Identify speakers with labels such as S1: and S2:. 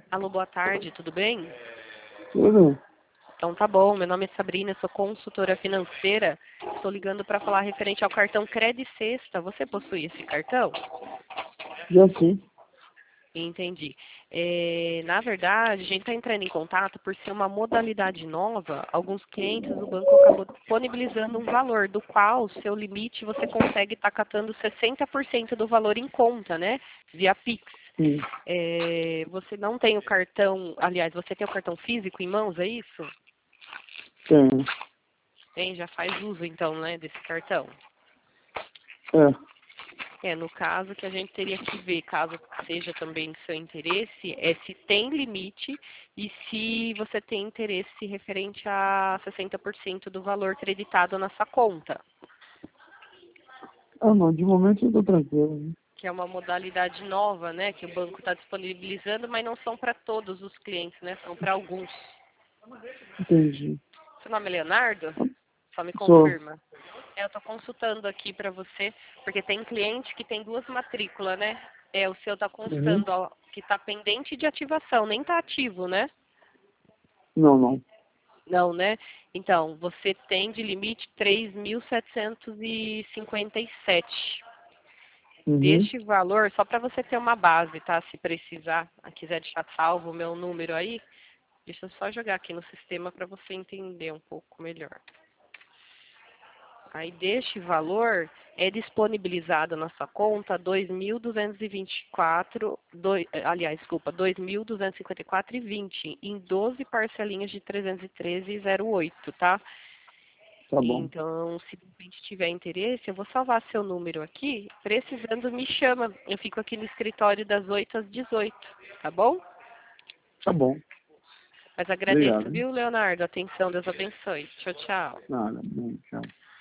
S1: Alô, boa tarde, tudo bem?
S2: Tudo?
S1: Então tá bom, meu nome é Sabrina, sou consultora financeira. Estou ligando para falar referente ao cartão Credit Sexta. Você possui esse cartão?
S2: Já sim.
S1: Entendi. Na verdade, a gente está entrando em contato por ser uma modalidade nova. Alguns clientes do banco acabou disponibilizando um valor, do qual o seu limite você consegue estar catando 60% do valor em conta, né? Via Pix.
S2: Sim.
S1: Você não tem o cartão, aliás, você tem o cartão físico em mãos, é isso?
S2: Tenho.
S1: Tem, já faz uso então, né, desse cartão. No caso que a gente teria que ver, caso seja também do seu interesse, é se tem limite e se você tem interesse referente a 60% do valor creditado na sua conta,
S2: Não, de momento eu tô tranquilo. Né?
S1: que é uma modalidade nova, né, que o banco está disponibilizando, mas não são para todos os clientes, né, são para alguns.
S2: Entendi.
S1: Seu nome é Leonardo? Só me
S2: Sou.
S1: confirma. Eu estou consultando aqui para você, porque tem cliente que tem duas matrículas, né? O seu está
S2: Uhum.
S1: constando ó, que está pendente de ativação, nem está ativo, né?
S2: Não, não.
S1: Não, né? Então, você tem de limite 3.757.
S2: Uhum.
S1: Deste valor, só para você ter uma base, tá? Se precisar, quiser deixar salvo o meu número aí, deixa eu só jogar aqui no sistema para você entender um pouco melhor. Aí deste valor é disponibilizado na sua conta 2.224, aliás, desculpa, 2.254,20 em 12 parcelinhas de 313,08, tá?
S2: Tá bom.
S1: Então, se de repente tiver interesse, eu vou salvar seu número aqui. Precisando, me chama. Eu fico aqui no escritório das 8 às 18, tá bom?
S2: Tá bom.
S1: Mas agradeço,
S2: Obrigado. Hein?
S1: viu, Leonardo? Atenção, Deus abençoe. Tchau, tchau.
S2: Nada. Bom, tchau.